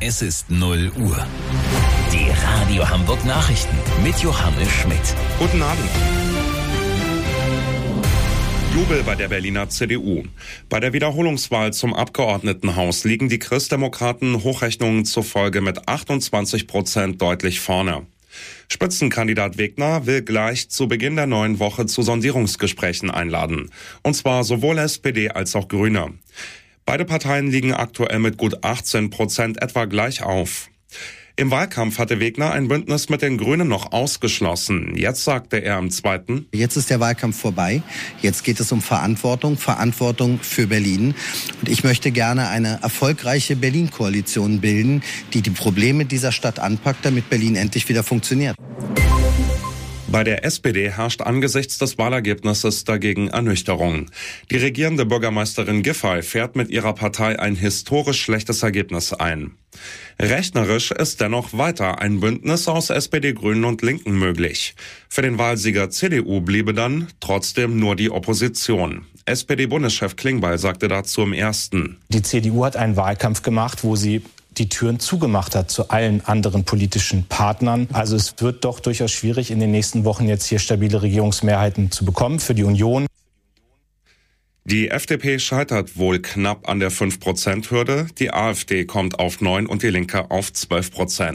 Es ist 0 Uhr. Die Radio Hamburg Nachrichten mit Johannes Schmidt. Guten Abend. Jubel bei der Berliner CDU. Bei der Wiederholungswahl zum Abgeordnetenhaus liegen die Christdemokraten Hochrechnungen zufolge mit 28% deutlich vorne. Spitzenkandidat Wegner will gleich zu Beginn der neuen Woche zu Sondierungsgesprächen einladen. Und zwar sowohl SPD als auch Grüne. Beide Parteien liegen aktuell mit gut 18% etwa gleich auf. Im Wahlkampf hatte Wegner ein Bündnis mit den Grünen noch ausgeschlossen. Jetzt sagte er im zweiten: Jetzt ist der Wahlkampf vorbei. Jetzt geht es um Verantwortung für Berlin. Und ich möchte gerne eine erfolgreiche Berlin-Koalition bilden, die die Probleme dieser Stadt anpackt, damit Berlin endlich wieder funktioniert. Bei der SPD herrscht angesichts des Wahlergebnisses dagegen Ernüchterung. Die regierende Bürgermeisterin Giffey fährt mit ihrer Partei ein historisch schlechtes Ergebnis ein. Rechnerisch ist dennoch weiter ein Bündnis aus SPD, Grünen und Linken möglich. Für den Wahlsieger CDU bliebe dann trotzdem nur die Opposition. SPD-Bundeschef Klingbeil sagte dazu im Ersten: Die CDU hat einen Wahlkampf gemacht, wo sie die Türen zugemacht hat zu allen anderen politischen Partnern. Also es wird doch durchaus schwierig, in den nächsten Wochen jetzt hier stabile Regierungsmehrheiten zu bekommen für die Union. Die FDP scheitert wohl knapp an der 5%-Hürde. Die AfD kommt auf 9% und die Linke auf 12%.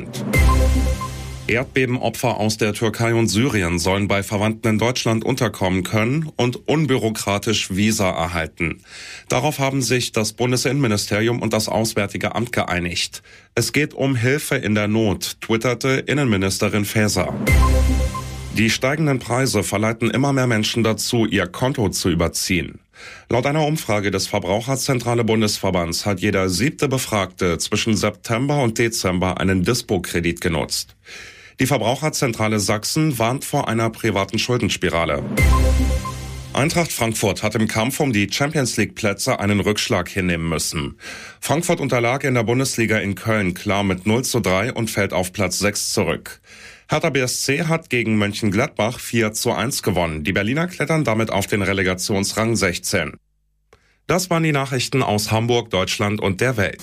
Erdbebenopfer aus der Türkei und Syrien sollen bei Verwandten in Deutschland unterkommen können und unbürokratisch Visa erhalten. Darauf haben sich das Bundesinnenministerium und das Auswärtige Amt geeinigt. Es geht um Hilfe in der Not, twitterte Innenministerin Faeser. Die steigenden Preise verleiten immer mehr Menschen dazu, ihr Konto zu überziehen. Laut einer Umfrage des Verbraucherzentrale Bundesverbands hat jeder 7. Befragte zwischen September und Dezember einen Dispo-Kredit genutzt. Die Verbraucherzentrale Sachsen warnt vor einer privaten Schuldenspirale. Eintracht Frankfurt hat im Kampf um die Champions-League-Plätze einen Rückschlag hinnehmen müssen. Frankfurt unterlag in der Bundesliga in Köln klar mit 0:3 und fällt auf Platz 6 zurück. Hertha BSC hat gegen Mönchengladbach 4:1 gewonnen. Die Berliner klettern damit auf den Relegationsrang 16. Das waren die Nachrichten aus Hamburg, Deutschland und der Welt.